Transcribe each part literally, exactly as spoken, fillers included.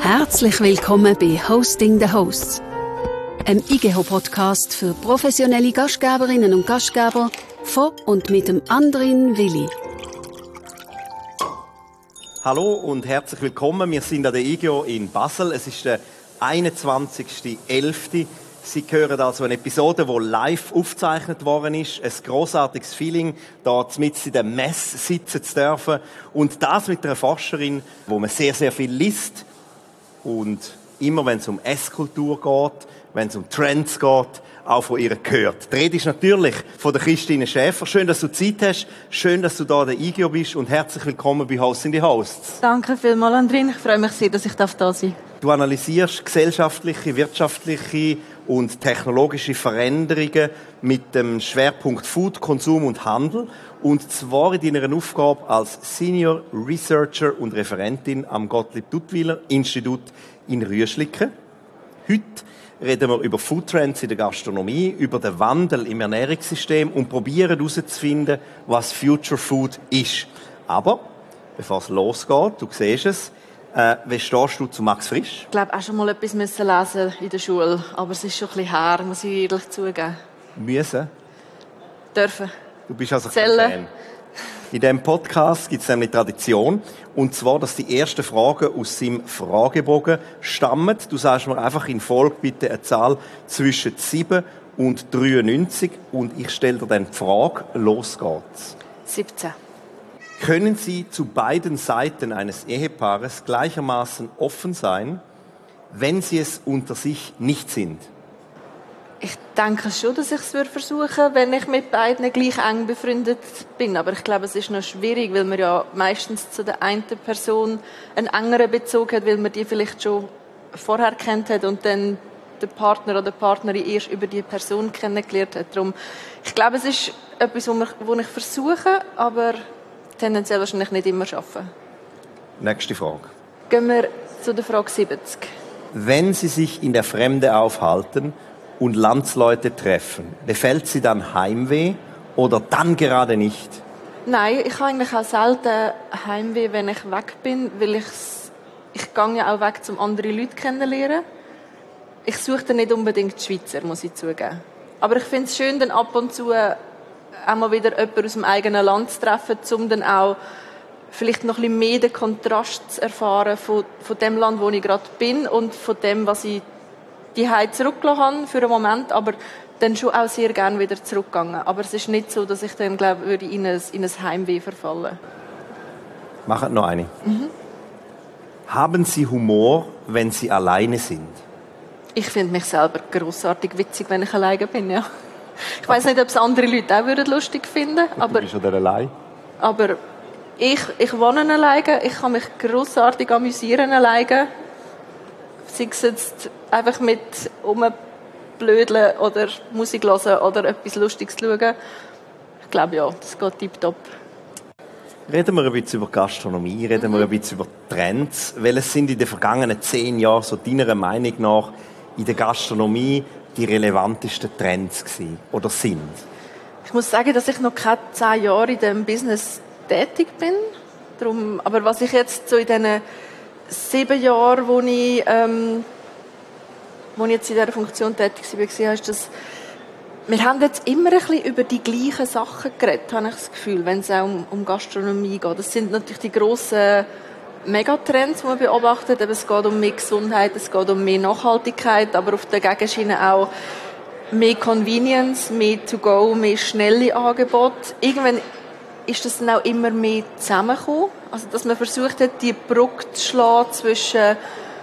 Herzlich willkommen bei Hosting the Hosts, einem I G E H-Podcast für professionelle Gastgeberinnen und Gastgeber von und mit dem Andrin Willi. Hallo und herzlich willkommen. Wir sind an der I G E H in Basel. Es ist der einundzwanzigster elfter Sie hören also eine Episode, die live aufgezeichnet worden ist. Ein grossartiges Feeling, da mitten in der Messe sitzen zu dürfen. Und das mit einer Forscherin, wo man sehr, sehr viel liest. Und immer, wenn es um Esskultur geht, wenn es um Trends geht, auch von ihr gehört. Die Rede ist natürlich von der Christine Schäfer. Schön, dass du Zeit hast. Schön, dass du da an der I G E H bist. Und herzlich willkommen bei Hosting the Hosts. Danke vielmals, Andrin. Ich freue mich sehr, dass ich da sein darf. Du analysierst gesellschaftliche, wirtschaftliche und technologische Veränderungen mit dem Schwerpunkt Food, Konsum und Handel. Und zwar in deiner Aufgabe als Senior Researcher und Referentin am Gottlieb-Duttweiler-Institut in Rüschliken. Heute reden wir über Foodtrends in der Gastronomie, über den Wandel im Ernährungssystem und probieren herauszufinden, was Future Food ist. Aber, bevor es losgeht, du siehst es, Äh, wie stehst du zu Max Frisch? Ich glaube, auch schon mal etwas müssen lesen in der Schule, aber es ist schon ein bisschen her, muss ich ehrlich zugeben. Müssen? Dürfen. Du bist also Zählen. kein Fan. In diesem Podcast gibt es nämlich Tradition, und zwar, dass die ersten Fragen aus seinem Fragebogen stammen. Du sagst mir einfach in Folge bitte eine Zahl zwischen sieben und dreiundneunzig und ich stelle dir dann die Frage. Los geht's. siebzehn. Können Sie zu beiden Seiten eines Ehepaares gleichermaßen offen sein, wenn sie es unter sich nicht sind? Ich denke schon, dass ich es versuchen würde, wenn ich mit beiden gleich eng befreundet bin. Aber ich glaube, es ist noch schwierig, weil man ja meistens zu der einen Person einen engeren Bezug hat, weil man die vielleicht schon vorher kennt hat und dann den Partner oder die Partnerin erst über die Person kennengelernt hat. Darum, ich glaube, es ist etwas, was ich versuche, aber tendenziell wahrscheinlich nicht immer schaffen. Nächste Frage. Gehen wir zu der Frage siebzig. Wenn Sie sich in der Fremde aufhalten und Landsleute treffen, befällt Sie dann Heimweh oder dann gerade nicht? Nein, ich habe eigentlich auch selten Heimweh, wenn ich weg bin, weil ich, ich gehe ja auch weg, um andere Leute kennenzulernen. Ich suche dann nicht unbedingt die Schweizer, muss ich zugeben. Aber ich finde es schön, dann ab und zu auch mal wieder jemanden aus dem eigenen Land zu treffen, um dann auch vielleicht noch ein bisschen mehr den Kontrast zu erfahren von, von dem Land, wo ich gerade bin und von dem, was ich die Zeit zurückgelassen habe für einen Moment, aber dann schon auch sehr gerne wieder zurückgegangen. Aber es ist nicht so, dass ich dann, glaube würde in ein, in ein Heimweh verfallen. Machen noch eine. Mhm. Haben Sie Humor, wenn Sie alleine sind? Ich finde mich selber grossartig witzig, wenn ich alleine bin, ja. Ich weiss nicht, ob es andere Leute auch lustig finden würden. Aber, du bist ja allein. Aber ich, ich wohne alleine, ich kann mich grossartig amüsieren alleine. Sei es jetzt einfach mit rumblödeln oder Musik hören oder etwas Lustiges schauen. Ich glaube, ja, das geht tipptopp. Reden wir ein bisschen über Gastronomie, reden mhm. wir ein bisschen über Trends. Welches sind in den vergangenen zehn Jahren, so deiner Meinung nach, in der Gastronomie die relevantesten Trends gewesen oder sind? Ich muss sagen, dass ich noch keine zehn Jahre in diesem Business tätig bin. Darum, aber was ich jetzt so in diesen sieben Jahren, wo ich, ähm, wo ich jetzt in dieser Funktion tätig war, gesehen habe, ist, dass wir haben jetzt immer ein bisschen über die gleichen Sachen geredet, habe ich das Gefühl, wenn es auch um, um Gastronomie geht. Das sind natürlich die grossen Megatrends, die man beobachtet. Es geht um mehr Gesundheit, es geht um mehr Nachhaltigkeit, aber auf der Gegenschiene auch mehr Convenience, mehr To-Go, mehr schnelle Angebote. Irgendwann ist das dann auch immer mehr zusammengekommen. Also, dass man versucht hat, die Brücke zu schlagen zwischen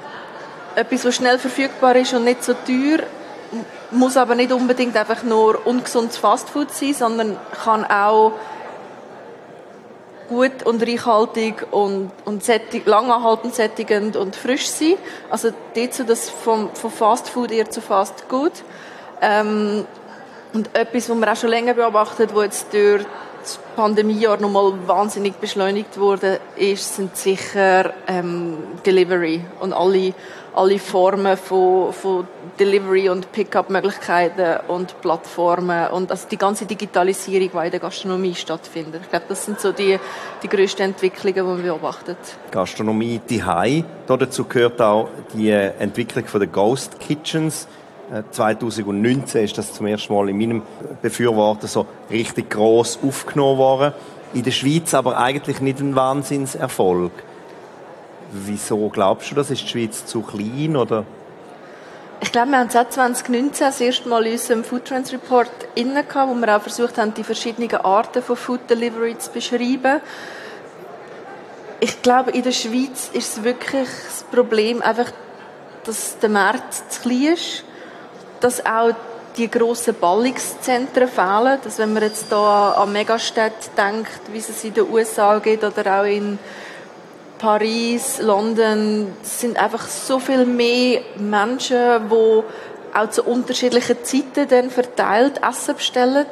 etwas, was schnell verfügbar ist und nicht so teuer, muss aber nicht unbedingt einfach nur ungesundes Fastfood sein, sondern kann auch gut und reichhaltig und, und sättig, langanhaltend sättigend und frisch sein. Also dazu das vom, vom Fast Food eher zu Fast Good. Ähm, und etwas, was man auch schon länger beobachtet, wo jetzt durch das Pandemiejahr nochmal wahnsinnig beschleunigt wurde, ist, sind sicher ähm, Delivery und alle, alle Formen von, von Delivery und Pickup-Möglichkeiten und Plattformen und also die ganze Digitalisierung, die in der Gastronomie stattfindet. Ich glaube, das sind so die, die grössten Entwicklungen, die man beobachtet. Gastronomie zu Hause. Dazu gehört auch die Entwicklung der Ghost Kitchens. zwanzig neunzehn ist das zum ersten Mal in meinem Befürworten so richtig gross aufgenommen worden. In der Schweiz aber eigentlich nicht ein Wahnsinnserfolg. Wieso glaubst du das? Ist die Schweiz zu klein, oder? Ich glaube, wir haben seit zwanzig neunzehn das erste Mal in unserem Food Trends Report inne gehabt, wo wir auch versucht haben, die verschiedenen Arten von Food Delivery zu beschreiben. Ich glaube, in der Schweiz ist es wirklich das Problem einfach, dass der Markt zu klein ist, dass auch die grossen Ballungszentren fehlen. Dass wenn man jetzt hier an Megastädte denkt, wie es in den U S A geht oder auch in Paris, London, es sind einfach so viel mehr Menschen, die auch zu unterschiedlichen Zeiten dann verteilt Essen bestellen,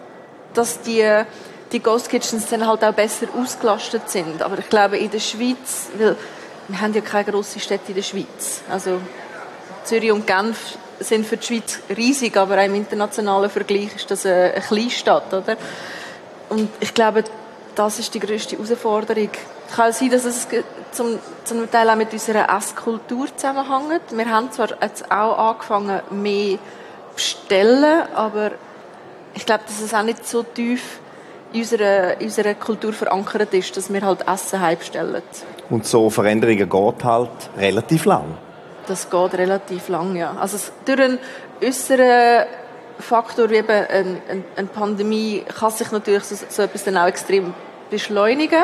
dass die, die Ghost Kitchens dann halt auch besser ausgelastet sind. Aber ich glaube, in der Schweiz, weil wir haben ja keine grossen Städte in der Schweiz. Also Zürich und Genf sind für die Schweiz riesig, aber auch im internationalen Vergleich ist das eine, eine Kleinstadt, oder? Und ich glaube, das ist die grösste Herausforderung. Es kann sein, dass es zum, zum Teil auch mit unserer Esskultur zusammenhängt. Wir haben zwar jetzt auch angefangen, mehr zu bestellen, aber ich glaube, dass es auch nicht so tief in unserer, in unserer Kultur verankert ist, dass wir halt Essen heim-bestellen. Und so Veränderungen geht halt relativ lang. Das geht relativ lang, ja. Also es, durch einen äußeren Faktor wie eben eine, eine, eine Pandemie kann sich natürlich so, so etwas dann auch extrem beschleunigen.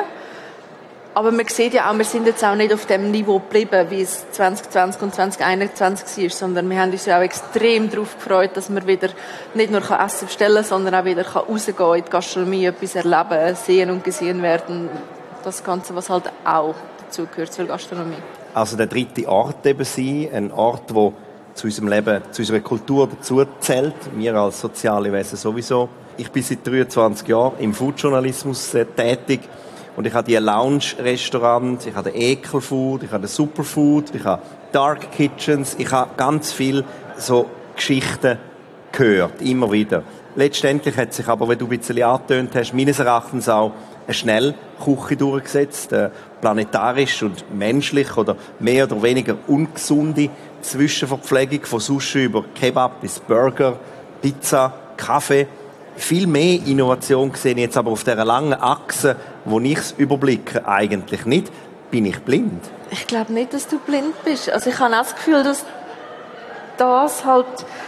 Aber man sieht ja auch, wir sind jetzt auch nicht auf dem Niveau geblieben, wie es zwanzig zwanzig und zwanzig einundzwanzig war, sondern wir haben uns ja auch extrem darauf gefreut, dass man wieder nicht nur Essen bestellen kann, sondern auch wieder rausgehen kann, in die Gastronomie etwas erleben, sehen und gesehen werden. Das Ganze, was halt auch dazu gehört zur Gastronomie. Also der dritte Ort eben sein, ein Ort, der zu unserem Leben, zu unserer Kultur dazu zählt. Wir als soziale Wesen sowieso. Ich bin seit dreiundzwanzig Jahren im Foodjournalismus äh, tätig und ich habe die Lounge-Restaurants, ich habe den Ekelfood, ich habe den Superfood, ich habe Dark Kitchens, ich habe ganz viel so Geschichten gehört, immer wieder. Letztendlich hat sich aber, wie du ein bisschen angetönt hast, meines Erachtens auch eine Schnellküche durchgesetzt, äh, planetarisch und menschlich oder mehr oder weniger ungesunde Zwischenverpflegung von Sushi über Kebab bis Burger, Pizza, Kaffee. Viel mehr Innovation sehe ich jetzt aber auf dieser langen Achse, wo ich es überblicke, eigentlich nicht. Bin ich blind? Ich glaube nicht, dass du blind bist. Also ich habe auch das Gefühl, dass das halt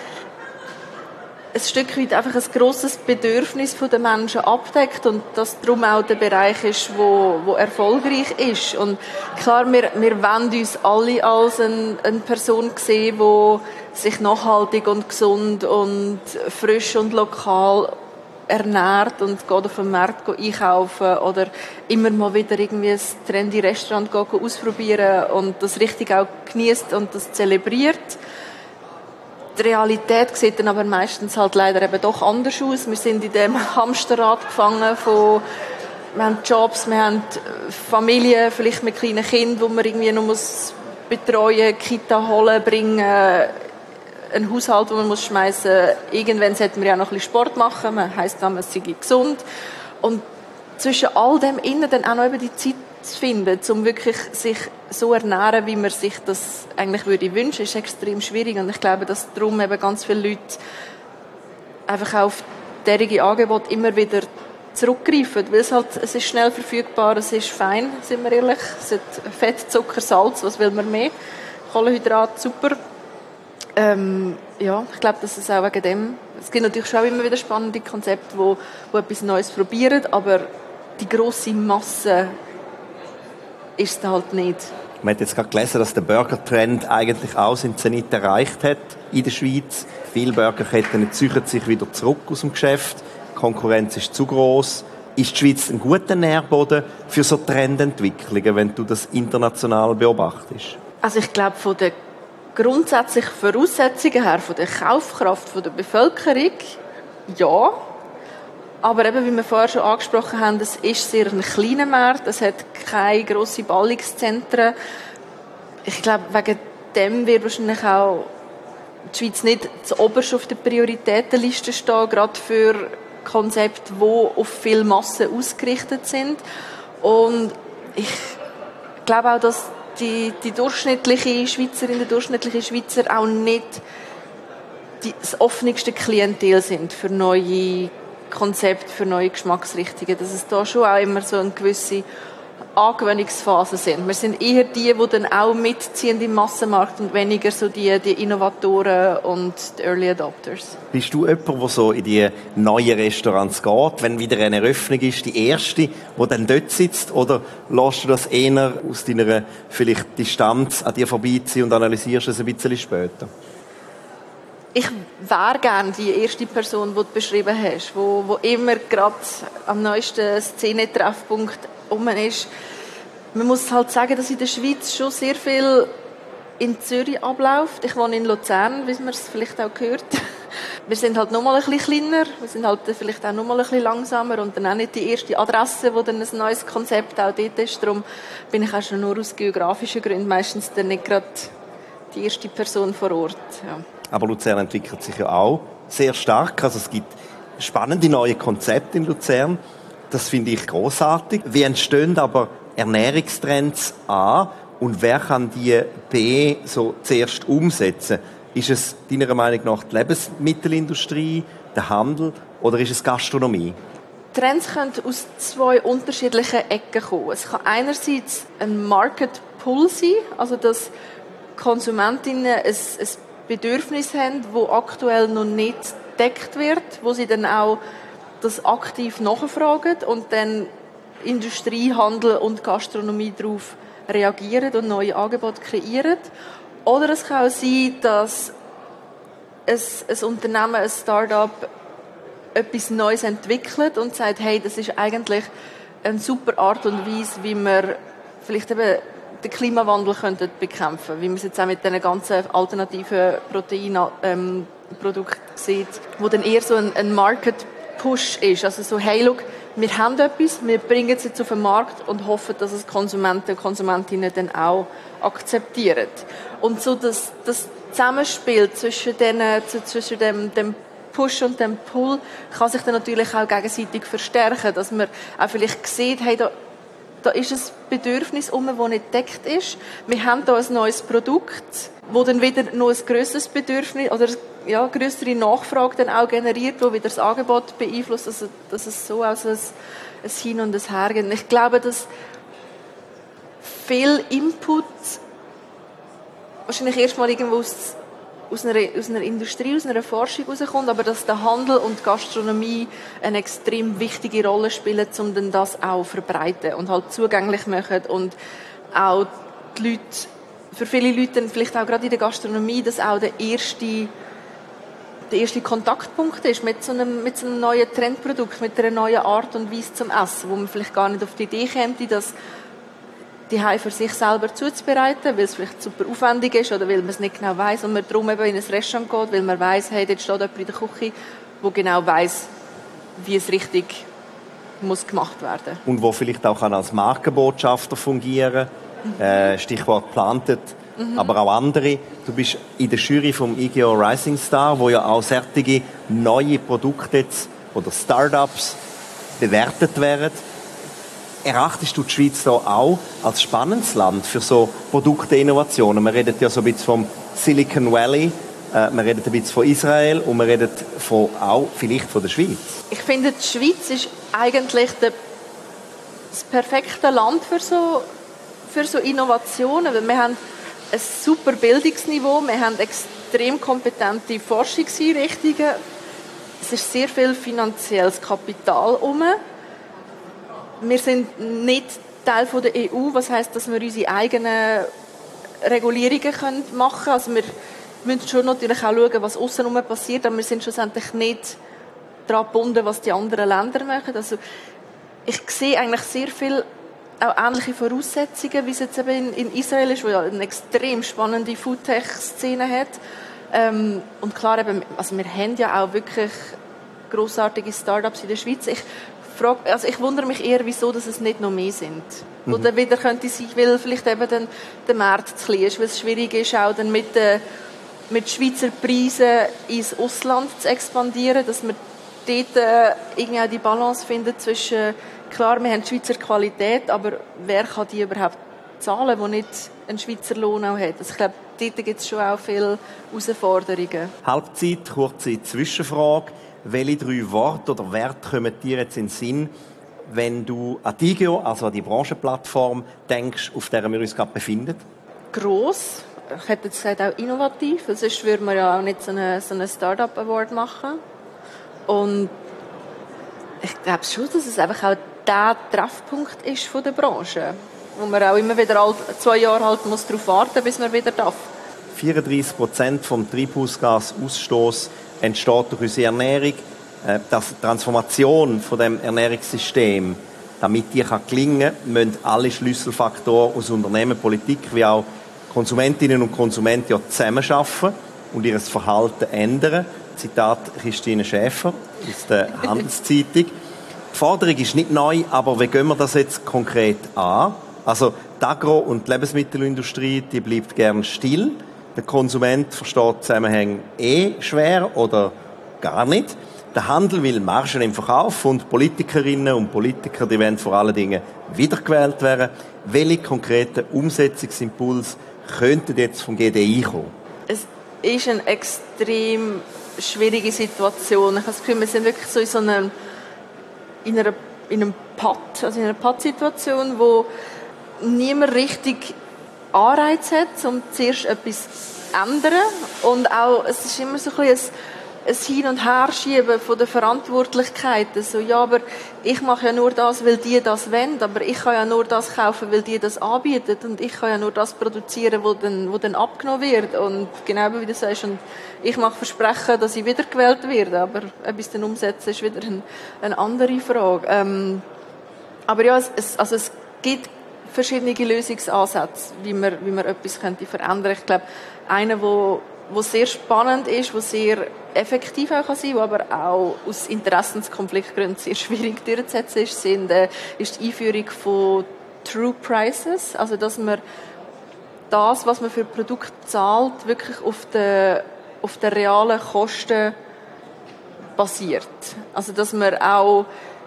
ein Stück weit einfach ein grosses Bedürfnis der Menschen abdeckt und dass darum auch der Bereich ist, wo, wo erfolgreich ist. Und klar, wir, wir wollen uns alle als eine, eine Person sehen, die sich nachhaltig und gesund und frisch und lokal ernährt und geht auf den Markt einkaufen oder immer mal wieder irgendwie ein trendy Restaurant geht ausprobieren und das richtig auch genießt und das zelebriert. Die Realität sieht dann aber meistens halt leider eben doch anders aus. Wir sind in dem Hamsterrad gefangen von, wir haben Jobs, wir haben Familien, vielleicht mit kleinen Kindern, die man irgendwie noch muss betreuen, Kita holen, bringen, einen Haushalt, den man muss schmeißen. Irgendwann sollten wir ja noch ein bisschen Sport machen. Man heisst dann, man sei gesund. Und zwischen all dem innen dann auch noch eben die Zeit zu finden, um wirklich sich so ernähren, wie man sich das eigentlich würde wünschen, ist extrem schwierig. Und ich glaube, dass darum eben ganz viele Leute einfach auf derige Angebote immer wieder zurückgreifen, weil es halt, es ist schnell verfügbar, es ist fein, sind wir ehrlich. Es hat Fett, Zucker, Salz, was will man mehr? Kohlenhydrat, super. Ähm, ja, ich glaube, dass es auch wegen dem, es gibt natürlich schon immer wieder spannende Konzepte, wo, wo etwas Neues probieren, aber die grosse Masse ist es halt nicht. Man hat jetzt gerade gelesen, dass der Burger-Trend eigentlich auch seinen Zenit erreicht hat in der Schweiz. Viele Burgerketten ziehen sich wieder zurück aus dem Geschäft. Die Konkurrenz ist zu gross. Ist die Schweiz ein guter Nährboden für so Trendentwicklungen, wenn du das international beobachtest? Also ich glaube, von der grundsätzlichen Voraussetzungen her, von der Kaufkraft von der Bevölkerung, ja. Aber eben, wie wir vorher schon angesprochen haben, es ist sehr ein kleiner Markt, es hat keine grossen Ballungszentren. Ich glaube, wegen dem wird wahrscheinlich auch die Schweiz nicht zuoberst auf der Prioritätenliste stehen, gerade für Konzepte, die auf viel Massen ausgerichtet sind. Und ich glaube auch, dass die, die durchschnittliche Schweizerin, der durchschnittliche Schweizer auch nicht die, das offenste Klientel sind für neue Konzepte, für neue Geschmacksrichtungen. Dass es da schon auch immer so eine gewisse Angewöhnungsphase sind. Wir sind eher die, die dann auch mitziehen im Massenmarkt und weniger so die, die Innovatoren und die Early Adopters. Bist du jemand, der so in die neuen Restaurants geht, wenn wieder eine Eröffnung ist, die erste, die dann dort sitzt? Oder lässt du das eher aus deiner vielleicht Distanz an dir vorbeiziehen und analysierst es ein bisschen später? Ich wäre gerne die erste Person, die du beschrieben hast, wo, wo immer gerade am neuesten Szenetreffpunkt um ist. Man muss halt sagen, dass in der Schweiz schon sehr viel in Zürich abläuft. Ich wohne in Luzern, wie man es vielleicht auch gehört. Wir sind halt noch mal ein bisschen kleiner, wir sind halt vielleicht auch noch mal ein bisschen langsamer und dann auch nicht die erste Adresse, wo dann ein neues Konzept auch dort ist. Darum bin ich auch schon nur aus geografischen Gründen meistens dann nicht gerade die erste Person vor Ort. Ja. Aber Luzern entwickelt sich ja auch sehr stark. Also es gibt spannende neue Konzepte in Luzern. Das finde ich großartig. Wie entstehen aber Ernährungstrends A und wer kann die B so zuerst umsetzen? Ist es deiner Meinung nach die Lebensmittelindustrie, der Handel oder ist es Gastronomie? Trends können aus zwei unterschiedlichen Ecken kommen. Es kann einerseits ein Market Pull sein, also dass Konsumentinnen ein, ein Bedürfnis haben, das aktuell noch nicht gedeckt wird, wo sie dann auch das aktiv nachfragen und dann Industrie, Handel und Gastronomie darauf reagieren und neue Angebote kreieren. Oder es kann auch sein, dass ein, ein Unternehmen, ein Start-up etwas Neues entwickelt und sagt, hey, das ist eigentlich eine super Art und Weise, wie wir vielleicht eben den Klimawandel könnten bekämpfen, wie man es jetzt auch mit diesen ganzen alternativen Proteinprodukten ähm, sieht, wo dann eher so ein, ein Market-Push ist. Also so, hey, look, wir haben etwas, wir bringen es jetzt auf den Markt und hoffen, dass es Konsumenten und Konsumentinnen dann auch akzeptieren. Und so das, das Zusammenspiel zwischen, den, zwischen dem, dem Push und dem Pull kann sich dann natürlich auch gegenseitig verstärken, dass man auch vielleicht sieht, hey, da Da ist ein Bedürfnis um, das nicht gedeckt ist. Wir haben hier ein neues Produkt, das dann wieder noch ein grösseres Bedürfnis oder ja, grössere Nachfrage dann auch generiert, das wieder das Angebot beeinflusst, also, dass es so also ein, ein Hin- und ein Her geht. Ich glaube, dass viel Input wahrscheinlich erstmal irgendwo aus aus einer, aus einer Industrie, aus einer Forschung herauskommt, aber dass der Handel und die Gastronomie eine extrem wichtige Rolle spielen, um dann das auch zu verbreiten und halt zugänglich machen und auch die Leute, für viele Leute vielleicht auch gerade in der Gastronomie, dass auch der erste, der erste Kontaktpunkt ist mit so einem, mit so einem neuen Trendprodukt, mit einer neuen Art und Weise zum Essen, wo man vielleicht gar nicht auf die Idee käme, dass die Heim für sich selber zuzubereiten, weil es vielleicht super aufwendig ist oder weil man es nicht genau weiss und man darum eben in ein Restaurant geht, weil man weiss, hey, dort steht jemand in der Küche, der genau weiss, wie es richtig muss gemacht werden. Und wo vielleicht auch als Markenbotschafter fungieren kann. Mhm. Äh, Stichwort Planted, mhm. aber auch andere. Du bist in der Jury vom I G O Rising Star, wo ja auch solche neue Produkte jetzt, oder Startups bewertet werden. Erachtest du die Schweiz da auch als spannendes Land für so Produktinnovationen? Wir reden ja so ein bisschen vom Silicon Valley, äh, wir reden ein bisschen von Israel und wir reden von, auch vielleicht von der Schweiz. Ich finde, die Schweiz ist eigentlich der, das perfekte Land für so, für so Innovationen, weil wir haben ein super Bildungsniveau, wir haben extrem kompetente Forschungseinrichtungen, es ist sehr viel finanzielles Kapital herum. Wir sind nicht Teil der E U, was heisst, dass wir unsere eigenen Regulierungen machen können. Also wir müssen schon natürlich auch schauen, was außenrum passiert, aber wir sind schlussendlich nicht daran gebunden, was die anderen Länder machen. Also ich sehe eigentlich sehr viel auch ähnliche Voraussetzungen, wie es jetzt eben in, in Israel ist, wo ja eine extrem spannende Foodtech-Szene hat. Ähm, und klar, eben, also wir haben ja auch wirklich grossartige Startups in der Schweiz. Ich frage, also ich wundere mich eher, wieso dass es nicht noch mehr sind. Mhm. Oder wieder könnte sein, weil vielleicht eben dann der Markt zu klein ist, weil es schwierig ist, auch dann mit, äh, mit Schweizer Preisen ins Ausland zu expandieren, dass man dort äh, irgendwie auch die Balance findet zwischen, klar, wir haben Schweizer Qualität, aber wer kann die überhaupt zahlen, die nicht einen Schweizer Lohn auch hat? Also ich glaube, dort gibt es schon auch viele Herausforderungen. Halbzeit, kurze Zwischenfrage. Welche drei Worte oder Werte kommen dir jetzt in den Sinn, wenn du an die I G O, also an die Branchenplattform, denkst, auf der wir uns gerade befinden? Gross. Ich hätte jetzt gesagt, auch innovativ. Sonst würde man ja auch nicht so einen so eine Startup-Award machen. Und ich glaube schon, dass es einfach auch der Treffpunkt ist von der Branche, wo man auch immer wieder alt, zwei Jahre halt muss darauf warten, bis man wieder darf. vierunddreissig Prozent vom Treibhausgasausstoß entsteht durch unsere Ernährung. Die Transformation von dem Ernährungssystem, damit die gelingen kann, müssen alle Schlüsselfaktoren aus Unternehmen, Politik wie auch Konsumentinnen und Konsumenten ja zusammenarbeiten und ihr Verhalten ändern. Zitat Christine Schäfer aus der Handelszeitung. Die Forderung ist nicht neu, aber wie gehen wir das jetzt konkret an? Also die Agro- und die Lebensmittelindustrie, die bleibt gern still. Der Konsument versteht Zusammenhänge eh schwer oder gar nicht. Der Handel will Margen im Verkauf und Politikerinnen und Politiker, die wollen vor allen Dingen wiedergewählt werden. Welche konkreten Umsetzungsimpulse könnten jetzt vom G D I kommen? Es ist eine extrem schwierige Situation. Ich habe das Gefühl, wir sind wirklich so in so einem, in einer, in einem Patt, also in einer Patt-Situation, wo niemand richtig Anreiz hat, um zuerst etwas zu ändern. Und auch, es ist immer so ein bisschen ein, ein Hin- und Herschieben von der Verantwortlichkeiten. So, ja, aber ich mache ja nur das, weil die das wollen, aber ich kann ja nur das kaufen, weil die das anbieten. Und ich kann ja nur das produzieren, wo dann, wo dann abgenommen wird. Und genau wie du sagst, und ich mache Versprechen, dass ich wiedergewählt werde, aber ob ich es dann umsetze, ist wieder ein, eine andere Frage. Ähm, aber ja, es, es, also es gibt verschiedene Lösungsansätze, wie man, wie man etwas könnte verändern. Ich glaube, einer, wo, wo sehr spannend ist, wo sehr effektiv auch kann sein, wo aber auch aus Interessenskonfliktgründen sehr schwierig durchzusetzen ist, sind, äh, ist die Einführung von True Prices, also dass man das, was man für Produkte zahlt, wirklich auf den auf den realen Kosten basiert. Also dass man auch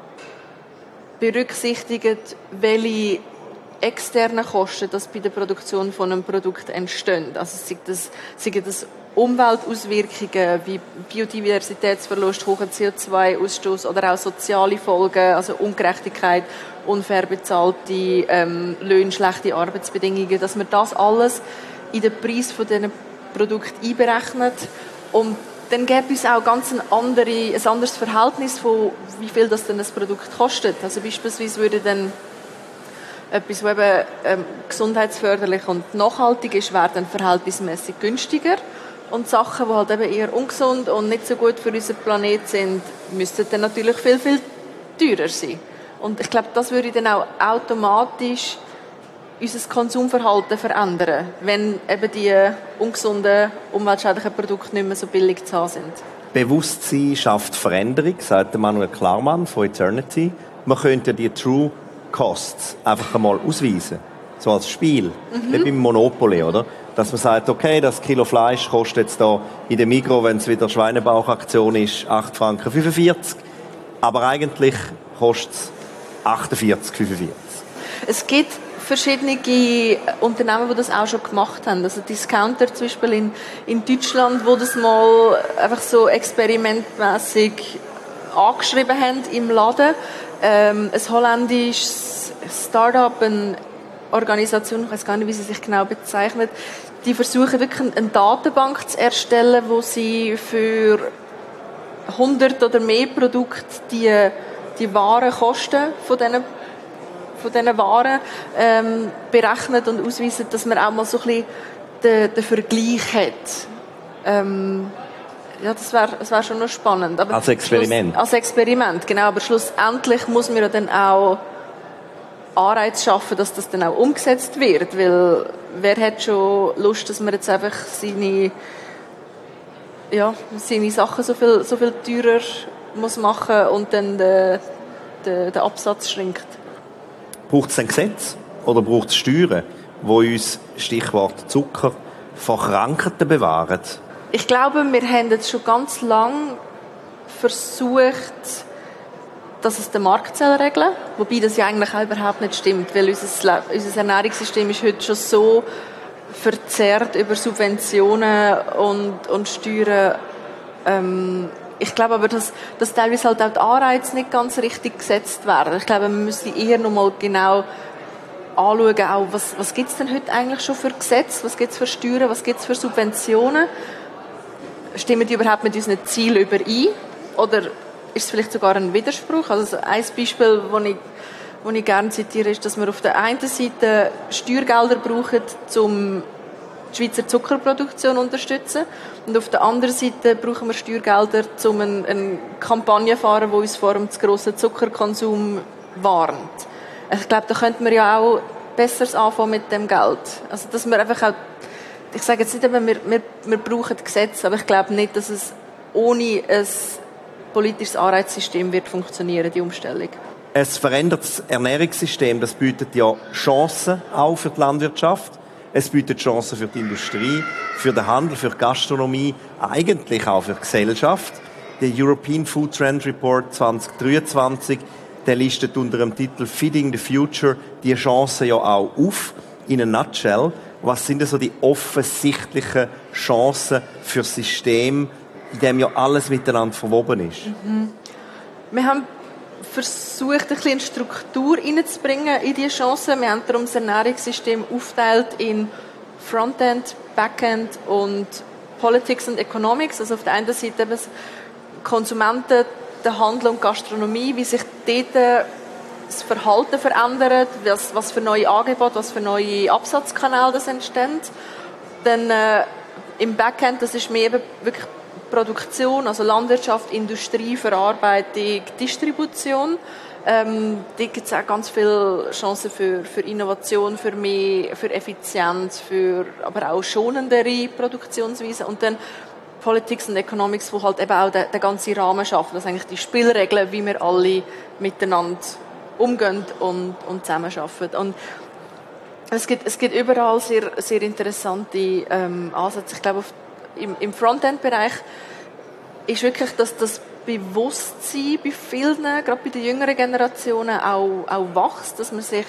berücksichtigt, welche externen Kosten, das bei der Produktion von einem Produkt entstehen. Also sei das, sei das Umweltauswirkungen wie Biodiversitätsverlust, hoher C O zwei Ausstoß oder auch soziale Folgen, also Ungerechtigkeit, unfair bezahlte ähm, Löhne, schlechte Arbeitsbedingungen, dass man das alles in den Preis von diesen Produkten einberechnet. Und dann gäbe es auch ganz ein, andere, ein anderes Verhältnis von, wie viel das denn ein Produkt kostet. Also beispielsweise würde dann etwas, was eben ähm, gesundheitsförderlich und nachhaltig ist, wäre dann verhältnismäßig günstiger. Und Sachen, die halt eben eher ungesund und nicht so gut für unseren Planeten sind, müssten dann natürlich viel, viel teurer sein. Und ich glaube, das würde dann auch automatisch unser Konsumverhalten verändern, wenn eben die ungesunden, umweltschädlichen Produkte nicht mehr so billig zu haben sind. Bewusstsein schafft Veränderung, sagt Manuel Klarmann von Eternity. Man könnte die True Costs einfach einmal ausweisen, so als Spiel, mhm. wie beim Monopoly, oder? Dass man sagt, okay, das Kilo Fleisch kostet jetzt da in der Migros, wenn es wieder Schweinebauchaktion ist, acht Franken fünfundvierzig, aber eigentlich kostet es achtundvierzig fünfundvierzig. Es gibt verschiedene Unternehmen, die das auch schon gemacht haben. Also Discounter zum Beispiel in, in Deutschland, wo das mal einfach so experimentmäßig angeschrieben haben im Laden. Ähm, ein holländisches Start-up, eine Organisation, ich weiß gar nicht, wie sie sich genau bezeichnet, die versuchen wirklich eine Datenbank zu erstellen, wo sie für hundert oder mehr Produkte die, die wahren Kosten von diesen von diesen Waren ähm, berechnet und ausweisen, dass man auch mal so ein bisschen den, den Vergleich hat. Ähm, ja, das wäre das wär schon noch spannend. Aber als Experiment. Als Experiment, genau. Aber schlussendlich muss man ja dann auch Anreiz schaffen, dass das dann auch umgesetzt wird. Weil wer hat schon Lust, dass man jetzt einfach seine, ja, seine Sachen so viel, so viel teurer muss machen und dann der, der, der Absatz schrinkt. Braucht es ein Gesetz oder braucht es Steuern, die uns, Stichwort Zucker, vor Krankheiten bewahren? Ich glaube, wir haben jetzt schon ganz lange versucht, dass es der Markt soll regeln soll, wobei das ja eigentlich auch überhaupt nicht stimmt, weil unser, unser Ernährungssystem ist heute schon so verzerrt über Subventionen und, und Steuern. Ähm, ich glaube aber, dass, dass teilweise halt auch die Anreize nicht ganz richtig gesetzt werden. Ich glaube, man müsste eher noch mal genau anschauen, auch, was, was gibt es denn heute eigentlich schon für Gesetze, was gibt es für Steuern, was gibt es für Subventionen. Stimmen die überhaupt mit unseren Zielen überein? Oder ist es vielleicht sogar ein Widerspruch? Also ein Beispiel, das ich, das ich gerne zitiere, ist, dass wir auf der einen Seite Steuergelder brauchen, um die Schweizer Zuckerproduktion zu unterstützen. Und auf der anderen Seite brauchen wir Steuergelder, um eine, eine Kampagne zu fahren, die uns vor dem zu grossen Zuckerkonsum warnt. Ich glaube, da könnten wir ja auch Besseres anfangen mit dem Geld. Also, dass wir einfach auch, ich sage jetzt nicht, wir, wir, wir brauchen Gesetze, aber ich glaube nicht, dass es ohne ein politisches Anreizsystem wird funktionieren, die Umstellung. Ein verändertes Ernährungssystem, das bietet ja Chancen auch für die Landwirtschaft. Es bietet Chancen für die Industrie, für den Handel, für die Gastronomie, eigentlich auch für die Gesellschaft. Der European Food Trend Report zwanzig dreiundzwanzig, der listet unter dem Titel Feeding the Future die Chancen ja auch auf. In a nutshell, was sind denn so die offensichtlichen Chancen für das System, in dem ja alles miteinander verwoben ist? Mhm. Wir haben versucht, ein bisschen Struktur reinzubringen in diese Chancen. Wir haben darum das Ernährungssystem aufgeteilt in Frontend, Backend und Politics and Economics. Also auf der einen Seite eben Konsumenten, der Handel und Gastronomie, wie sich dort das Verhalten verändert, was, was für neue Angebote, was für neue Absatzkanäle das entstehen. Dann äh, im Backend, das ist mehr eben wirklich Produktion, also Landwirtschaft, Industrie, Verarbeitung, Distribution. Ähm, da gibt es auch ganz viele Chancen für, für Innovation, für mehr, für Effizienz, für aber auch schonendere Produktionsweisen. Und dann Politics and Economics, wo halt eben auch den, den ganzen Rahmen schaffen, das eigentlich die Spielregeln, wie wir alle miteinander umgehen und, und zusammenarbeiten. Und es gibt, es gibt überall sehr, sehr interessante ähm, Ansätze. Ich glaube, auf, im, im Frontend-Bereich ist wirklich, dass das Bewusstsein bei vielen, gerade bei den jüngeren Generationen, auch, auch wächst, dass man sich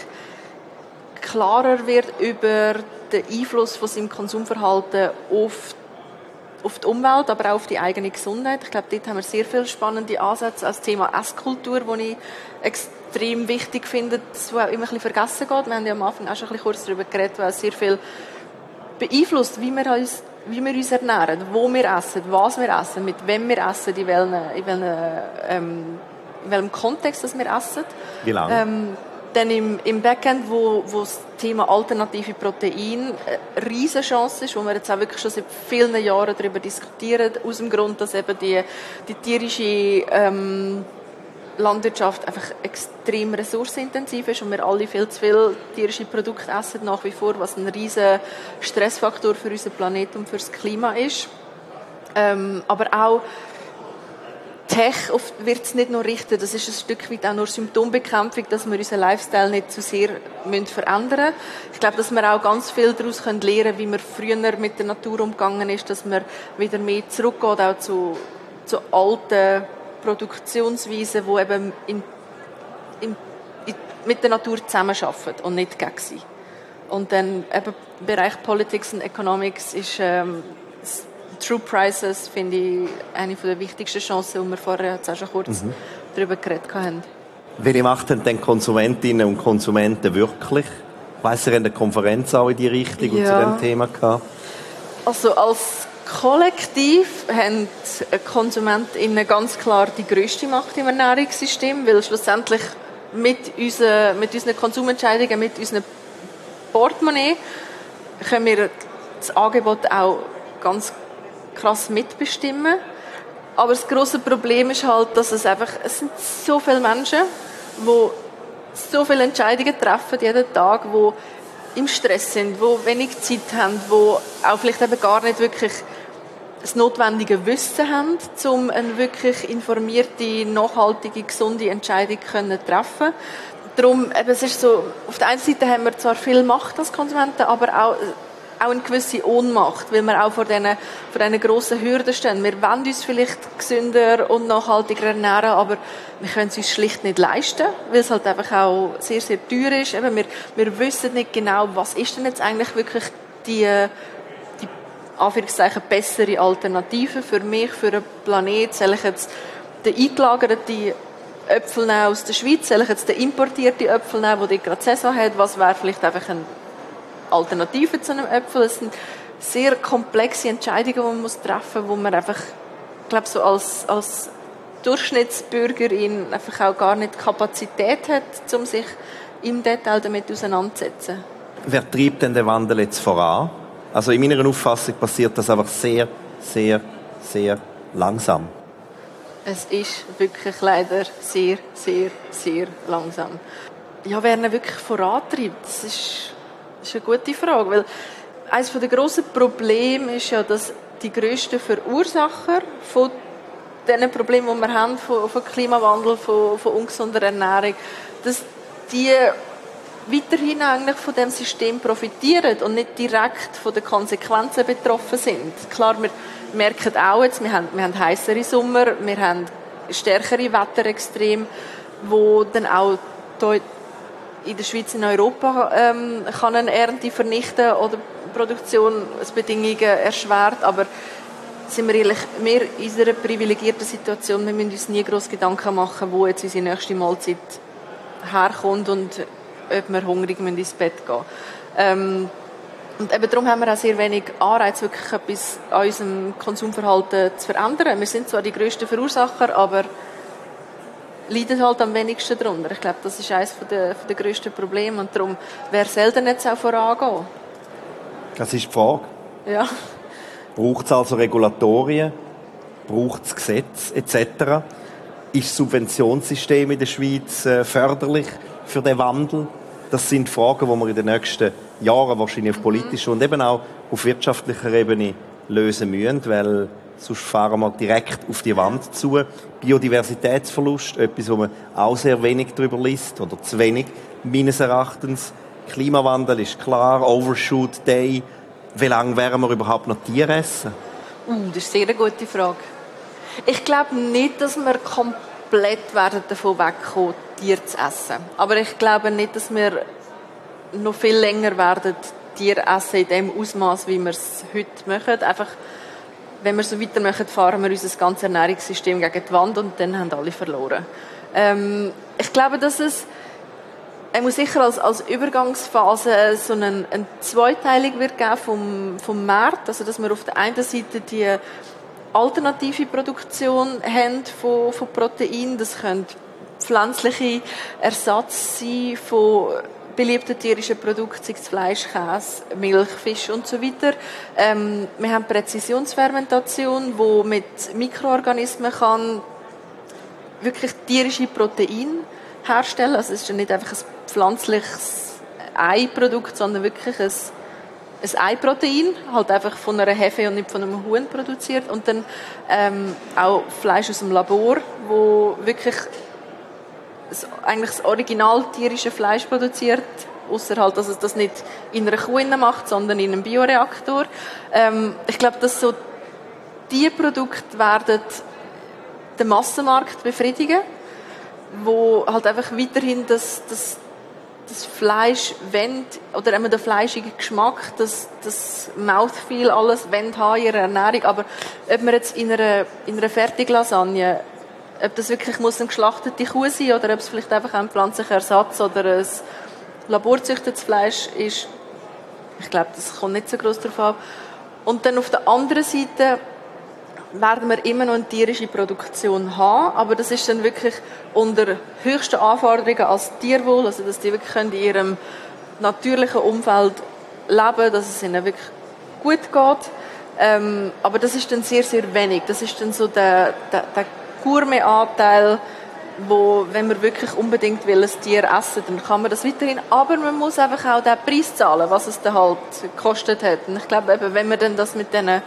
klarer wird über den Einfluss von seinem Konsumverhalten auf auf die Umwelt, aber auch auf die eigene Gesundheit. Ich glaube, dort haben wir sehr viele spannende Ansätze als Thema Esskultur, das ich extrem wichtig finde, das auch immer ein bisschen vergessen geht. Wir haben ja am Anfang auch schon ein bisschen kurz darüber geredet, weil es sehr viel beeinflusst, wie wir uns, wie wir uns ernähren, wo wir essen, was wir essen, mit wem wir essen, in welchem, in welchem, ähm, in welchem Kontext das wir essen. Wie lange? Ähm, Dann im, im Backend, wo, wo das Thema alternative Proteine eine riesige Chance ist, wo wir jetzt auch wirklich schon seit vielen Jahren darüber diskutieren, aus dem Grund, dass eben die, die tierische ähm, Landwirtschaft einfach extrem ressourcenintensiv ist und wir alle viel zu viel tierische Produkte essen nach wie vor, was ein riesiger Stressfaktor für unseren Planeten und für das Klima ist. Ähm, aber auch Tech wird es nicht nur richten, das ist ein Stück weit auch nur Symptombekämpfung, dass wir unseren Lifestyle nicht zu sehr verändern müssen. Ich glaube, dass wir auch ganz viel daraus lernen können, wie man früher mit der Natur umgegangen ist, dass man wieder mehr zurückgeht, auch zu, zu alten Produktionsweisen, die eben in, in, in, mit der Natur zusammenarbeiten und nicht gegen sie. Und dann eben im Bereich Politics und Economics ist ähm, True Prices, finde ich, eine der wichtigsten Chancen, die wir vorher jetzt auch schon kurz mhm. darüber geredet haben. Welche Macht haben denn Konsumentinnen und Konsumenten wirklich? Ich weiss, ihr habt eine Konferenz auch in die Richtung ja. und zu diesem Thema gehabt. Also als Kollektiv haben Konsumentinnen ganz klar die grösste Macht im Ernährungssystem, weil schlussendlich mit, unseren, mit unseren Konsumentscheidungen, mit unserem Portemonnaie können wir das Angebot auch ganz krass mitbestimmen. Aber das grosse Problem ist halt, dass es einfach, es sind so viele Menschen, die so viele Entscheidungen treffen jeden Tag, die im Stress sind, die wenig Zeit haben, die auch vielleicht eben gar nicht wirklich das notwendige Wissen haben, um eine wirklich informierte, nachhaltige, gesunde Entscheidung zu treffen. Darum, eben, es ist so, auf der einen Seite haben wir zwar viel Macht als Konsumenten, aber auch, auch eine gewisse Ohnmacht, weil wir auch vor diesen, vor diesen grossen Hürden stehen. Wir wollen uns vielleicht gesünder und nachhaltiger ernähren, aber wir können es uns schlicht nicht leisten, weil es halt einfach auch sehr, sehr teuer ist. Eben, wir, wir wissen nicht genau, was ist denn jetzt eigentlich wirklich die, die Anführungszeichen bessere Alternative für mich, für einen Planeten. Soll ich jetzt den eingelagerten Äpfel nehmen aus der Schweiz, soll ich jetzt den importierten Äpfel nehmen, der dort gerade Saison hat, was wäre vielleicht einfach eine Alternative zu einem Äpfel? Es sind sehr komplexe Entscheidungen, die man muss treffen muss, wo man einfach, ich glaube, so als, als Durchschnittsbürgerin einfach auch gar nicht die Kapazität hat, um sich im Detail damit auseinanderzusetzen. Wer treibt denn den Wandel jetzt voran? Also in meiner Auffassung passiert das einfach sehr, sehr, sehr langsam. Es ist wirklich leider sehr, sehr, sehr langsam. Ja, wer ihn wirklich vorantreibt, das ist, das ist eine gute Frage, weil eines der grossen Probleme ist ja, dass die grössten Verursacher von diesen Problemen, die wir haben, von, von Klimawandel, von, von ungesunder Ernährung, dass die weiterhin eigentlich von dem System profitieren und nicht direkt von den Konsequenzen betroffen sind. Klar, wir merken auch jetzt, wir haben, wir haben heissere Sommer, wir haben stärkere Wetterextreme, wo dann auch hier in der Schweiz, in Europa ähm, kann eine Ernte vernichten oder Produktionsbedingungen erschwert, aber sind wir ehrlich, wir in unserer privilegierten Situation, wir müssen uns nie gross Gedanken machen, wo jetzt unsere nächste Mahlzeit herkommt und ob wir hungrig ins Bett gehen. Ähm, und eben darum haben wir auch sehr wenig Anreiz, wirklich etwas an unserem Konsumverhalten zu verändern. Wir sind zwar die grössten Verursacher, aber leiden halt am wenigsten darunter. Ich glaube, das ist eines der, der grössten Probleme und darum, wer soll denn jetzt auch vorangehen? Das ist die Frage. Ja. Braucht es also Regulatorien? Braucht es Gesetze et cetera? Ist das Subventionssystem in der Schweiz äh, förderlich für den Wandel? Das sind Fragen, die wir in den nächsten Jahren wahrscheinlich auf politischer und eben auch auf wirtschaftlicher Ebene lösen müssen, weil sonst fahren wir direkt auf die Wand zu. Biodiversitätsverlust, etwas, wo man auch sehr wenig darüber liest oder zu wenig, meines Erachtens. Klimawandel ist klar, Overshoot Day. Wie lange werden wir überhaupt noch Tiere essen? Uh, das ist eine sehr gute Frage. Ich glaube nicht, dass wir komplett werden davon wegkommen, Tiere zu essen. Aber ich glaube nicht, dass wir noch viel länger werden Tiere essen in dem Ausmaß, wie wir es heute machen. Einfach, wenn wir so weitermachen, fahren wir unser ganzes Ernährungssystem gegen die Wand und dann haben alle verloren. Ähm, ich glaube, dass es Er muss sicher als, als Übergangsphase so eine, eine Zweiteilung wird geben vom, vom Markt. Also, dass wir auf der einen Seite die alternative Produktion haben von, von Protein. Das können pflanzliche Ersatz sein von beliebten tierischen Produkten, sei es Fleisch, Käse, Milch, Fisch und so weiter. Ähm, wir haben Präzisionsfermentation, wo mit Mikroorganismen kann wirklich tierische Proteine herstellen. Also es ist ja nicht einfach ein pflanzliches Eiprodukt, sondern wirklich ein, ein Eiprotein, halt einfach von einer Hefe und nicht von einem Huhn produziert. Und dann ähm, auch Fleisch aus dem Labor, wo wirklich das, eigentlich das original tierische Fleisch produziert, ausser halt, dass es das nicht in einer Kuh macht, sondern in einem Bioreaktor. Ähm, ich glaube, dass so diese Produkte werden den Massenmarkt befriedigen, wo halt einfach weiterhin das, das, das Fleisch wendet, oder eben der fleischige Geschmack, das, das Mouthfeel, alles wendet haben in ihrer Ernährung. Aber ob man jetzt in einer, in einer Fertiglasagne, ob das wirklich muss eine geschlachtete Kuh sein oder ob es vielleicht einfach ein pflanzlicher Ersatz oder ein laborzüchtetes Fleisch ist, ich glaube, das kommt nicht so gross drauf an. Und dann auf der anderen Seite werden wir immer noch eine tierische Produktion haben, aber das ist dann wirklich unter höchsten Anforderungen als Tierwohl, also dass die wirklich in ihrem natürlichen Umfeld leben, dass es ihnen wirklich gut geht. Ähm, aber das ist dann sehr, sehr wenig. Das ist dann so der, der, der Gourmet-Anteil, wo, wenn man wirklich unbedingt will, ein Tier essen, dann kann man das weiterhin. Aber man muss einfach auch den Preis zahlen, was es dann halt gekostet hat. Und ich glaube, eben, wenn man dann das mit diesen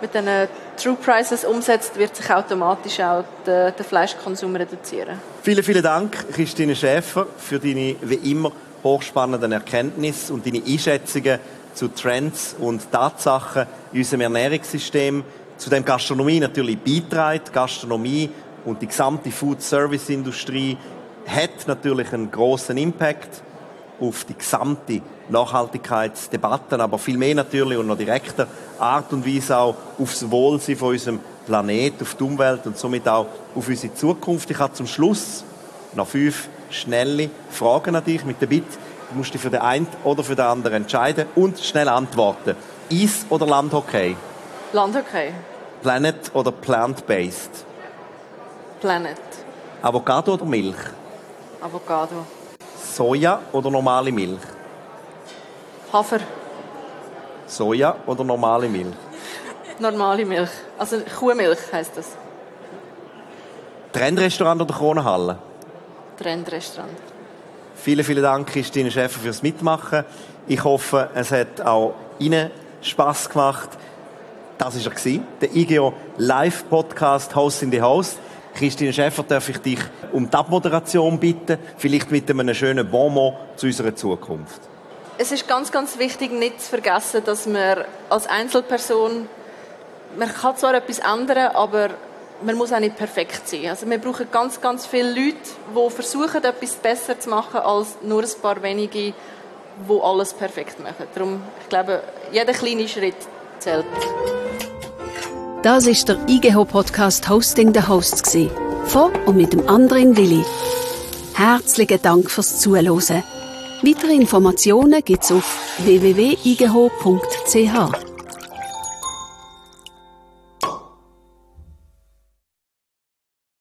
mit den True Prices umsetzt, wird sich automatisch auch der, der Fleischkonsum reduzieren. Vielen, vielen Dank, Christine Schäfer, für deine wie immer hochspannenden Erkenntnisse und deine Einschätzungen zu Trends und Tatsachen in unserem Ernährungssystem, zu dem Gastronomie natürlich beiträgt. Gastronomie und die gesamte Food-Service-Industrie hat natürlich einen grossen Impact auf die gesamte Nachhaltigkeitsdebatte, aber viel mehr natürlich und noch direkter Art und Weise auch auf das Wohlsein von unserem Planeten, auf die Umwelt und somit auch auf unsere Zukunft. Ich habe zum Schluss noch fünf schnelle Fragen an dich mit der Bitte, du musst dich für den einen oder für den anderen entscheiden und schnell antworten. Eis- oder Landhockey? Landhockey. Planet oder plant-based? Planet. Avocado oder Milch? Avocado. Soja oder normale Milch? Hafer. Soja oder normale Milch? Normale Milch. Also Kuhmilch heisst das. Trendrestaurant oder Kronenhalle? Trendrestaurant. Vielen, vielen Dank, Christine Schäfer, fürs Mitmachen. Ich hoffe, es hat auch Ihnen Spass gemacht. Das war er, der I G E O Live-Podcast Host in the Host. Christine Schäfer, darf ich dich um die Abmoderation bitten, vielleicht mit einem schönen Bonmot zu unserer Zukunft. Es ist ganz, ganz wichtig, nicht zu vergessen, dass man als Einzelperson, man kann zwar etwas ändern, aber man muss auch nicht perfekt sein. Also wir brauchen ganz, ganz viele Leute, die versuchen, etwas besser zu machen, als nur ein paar wenige, die alles perfekt machen. Darum, ich glaube, jeder kleine Schritt zählt. Das ist der I G E Ho-Podcast Hosting the Hosts gsi. Von und mit dem anderen Willi. Herzlichen Dank fürs Zuhören. Weitere Informationen gibt's auf w w w punkt i g e h o punkt c h.